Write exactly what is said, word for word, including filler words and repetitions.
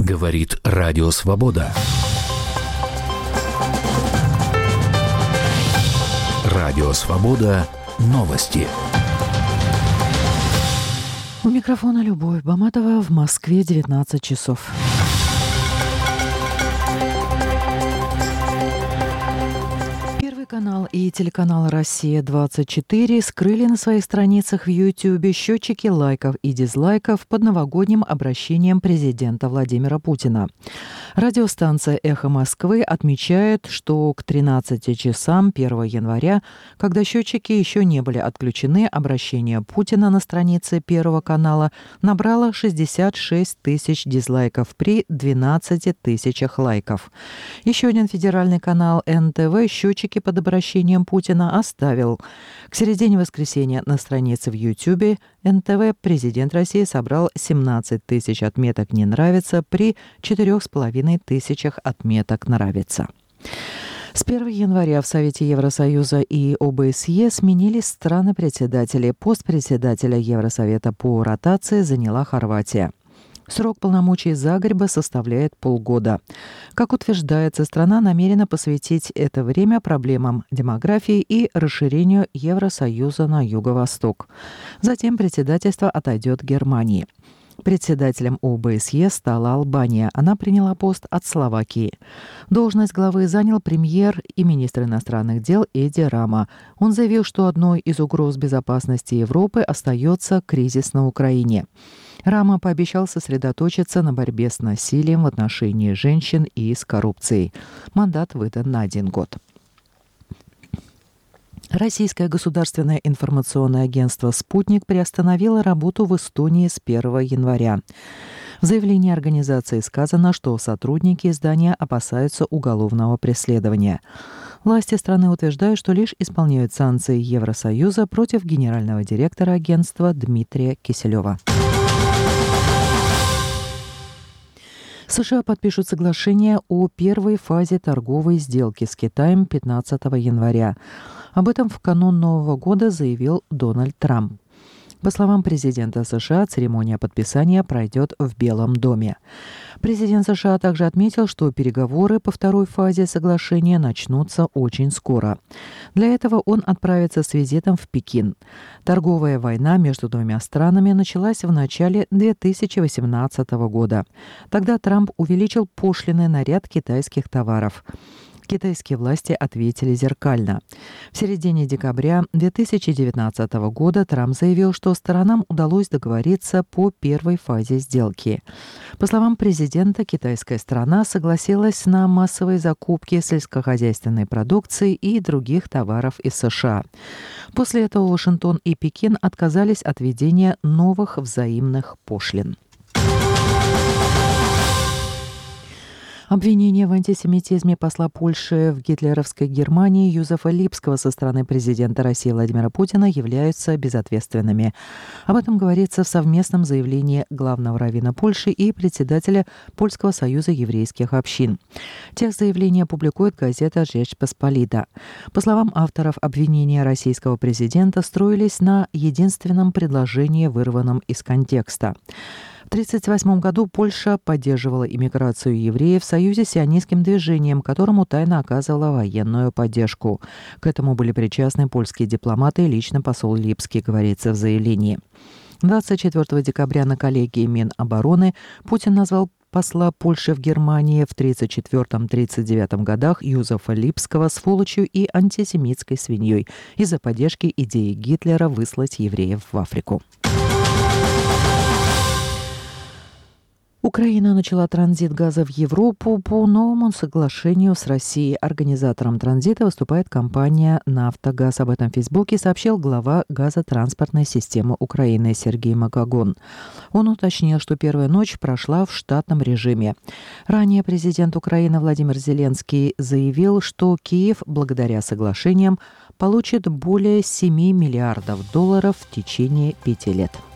Говорит Радио Свобода. Радио Свобода. Новости. У микрофона Любовь Баматова. В Москве девятнадцать часов. Канал и телеканал «Россия-двадцать четыре» скрыли на своих страницах в Ютьюбе счетчики лайков и дизлайков под новогодним обращением президента Владимира Путина. Радиостанция «Эхо Москвы» отмечает, что к тринадцати часам первого января, когда счетчики еще не были отключены, обращение Путина на странице Первого канала набрало шестьдесят шесть тысяч дизлайков при двенадцати тысячах лайков. Еще один федеральный канал эн тэ вэ счетчики под обращением Путина оставил. К середине воскресенья на странице в Ютьюбе эн тэ вэ президент России собрал семнадцать тысяч отметок «Не нравится» при четырех с половиной тысячах отметок «Нравится». С первого января в Совете Евросоюза и о бэ эс е сменились страны-председатели. Пост председателя Евросовета по ротации заняла Хорватия. Срок полномочий Загреба составляет полгода. Как утверждается, страна намерена посвятить это время проблемам демографии и расширению Евросоюза на юго-восток. Затем председательство отойдет Германии. Председателем о бэ эс е стала Албания. Она приняла пост от Словакии. Должность главы занял премьер и министр иностранных дел Эди Рама. Он заявил, что одной из угроз безопасности Европы остается кризис на Украине. Рама пообещал сосредоточиться на борьбе с насилием в отношении женщин и с коррупцией. Мандат выдан на один год. Российское государственное информационное агентство «Спутник» приостановило работу в Эстонии с первого января. В заявлении организации сказано, что сотрудники издания опасаются уголовного преследования. Власти страны утверждают, что лишь исполняют санкции Евросоюза против генерального директора агентства Дмитрия Киселева. США подпишут соглашение о первой фазе торговой сделки с Китаем пятнадцатого января. Об этом в канун Нового года заявил Дональд Трамп. По словам президента США, церемония подписания пройдет в Белом доме. Президент США также отметил, что переговоры по второй фазе соглашения начнутся очень скоро. Для этого он отправится с визитом в Пекин. Торговая война между двумя странами началась в начале две тысячи восемнадцатого года. Тогда Трамп увеличил пошлины на ряд китайских товаров. Китайские власти ответили зеркально. В середине декабря две тысячи девятнадцатого года Трамп заявил, что сторонам удалось договориться по первой фазе сделки. По словам президента, китайская сторона согласилась на массовые закупки сельскохозяйственной продукции и других товаров из США. После этого Вашингтон и Пекин отказались от введения новых взаимных пошлин. Обвинения в антисемитизме посла Польши в гитлеровской Германии Юзефа Липского со стороны президента России Владимира Путина являются безответственными. Об этом говорится в совместном заявлении главного раввина Польши и председателя Польского союза еврейских общин. Текст заявления публикует газета «Rzecz Pospolita». По словам авторов, обвинения российского президента строились на единственном предложении, вырванном из контекста. В тысяча девятьсот тридцать восьмом году Польша поддерживала иммиграцию евреев в союзе с сионистским движением, которому тайно оказывала военную поддержку. К этому были причастны польские дипломаты и лично посол Липский, говорится в заявлении. двадцать четвёртого декабря на коллегии Минобороны Путин назвал посла Польши в Германии в тридцать четвёртом — тридцать девятом годах Юзефа Липского сволочью и антисемитской свиньей из-за поддержки идеи Гитлера выслать евреев в Африку. Украина начала транзит газа в Европу по новому соглашению с Россией. Организатором транзита выступает компания «Нафтогаз». Об этом в Фейсбуке сообщил глава газотранспортной системы Украины Сергей Макогон. Он уточнил, что первая ночь прошла в штатном режиме. Ранее президент Украины Владимир Зеленский заявил, что Киев, благодаря соглашениям, получит более семи миллиардов долларов в течение пяти лет.